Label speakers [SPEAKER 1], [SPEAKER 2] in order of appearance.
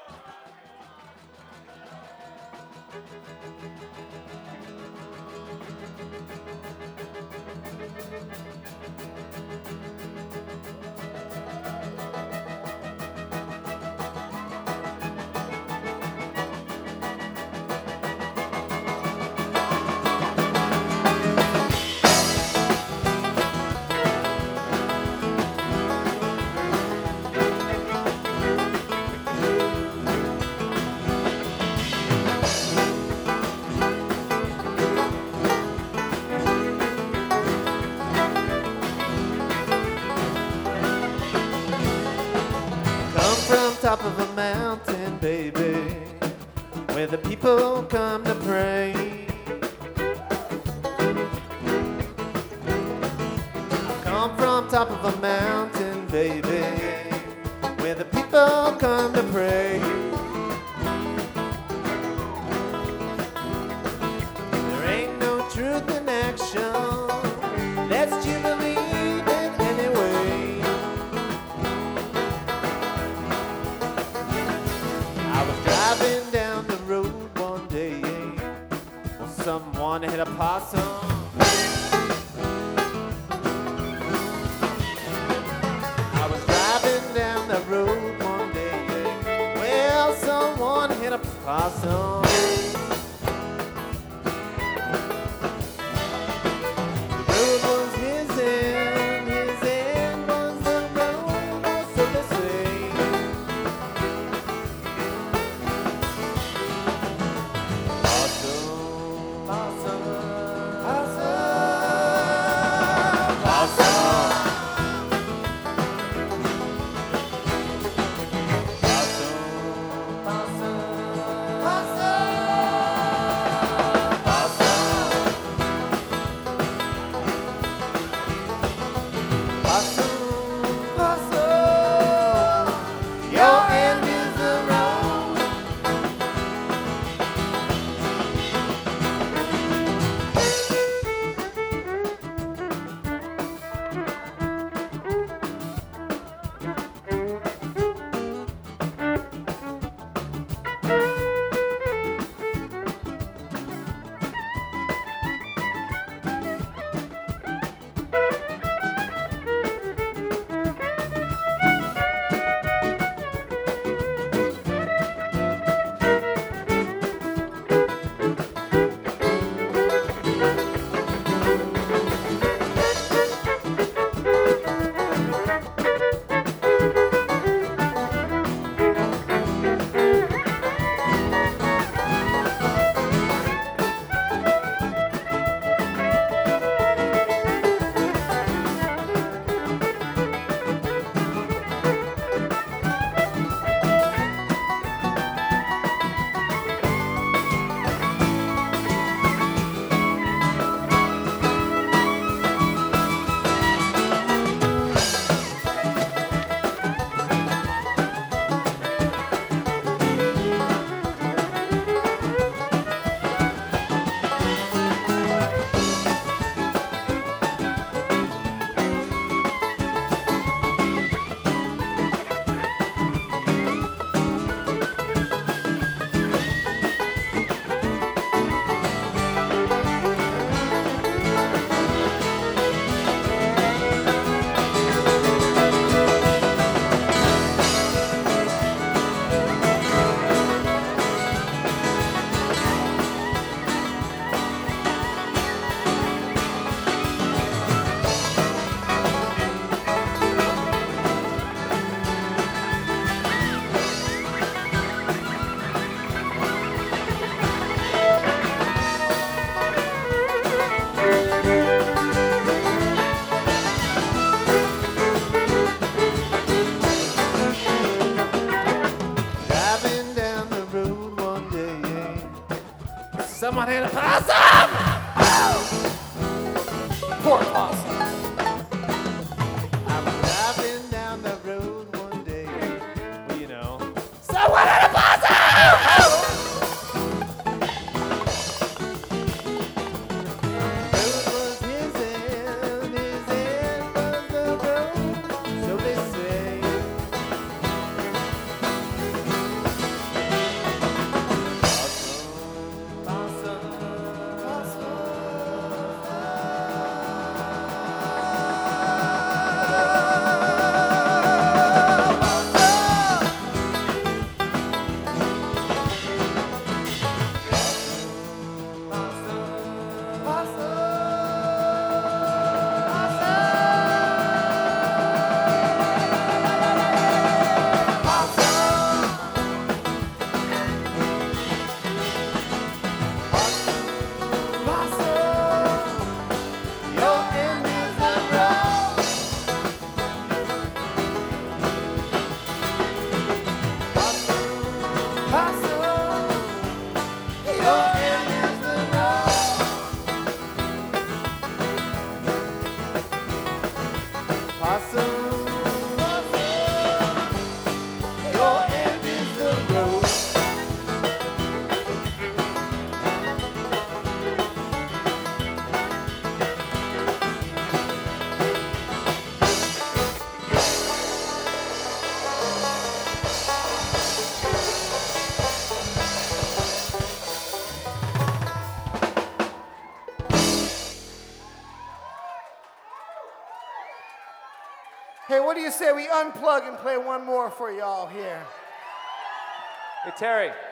[SPEAKER 1] Top of a mountain, baby, where the people come to pray. I come from top of a mountain, baby, where the people come to pray. There ain't no truth in action, lest you believe it anyway. Driving down the road one day, well, someone hit a possum. I was driving down the road one day, well, someone hit a possum. The road was his end was the road, so they say. Someone hit a possum! Poor possum. I was driving down the road one day, well, you know, someone hit a possum! Road was his end was the road, so they say.
[SPEAKER 2] Hey, what do you say we unplug and play one more for y'all here?
[SPEAKER 1] Hey, Terry.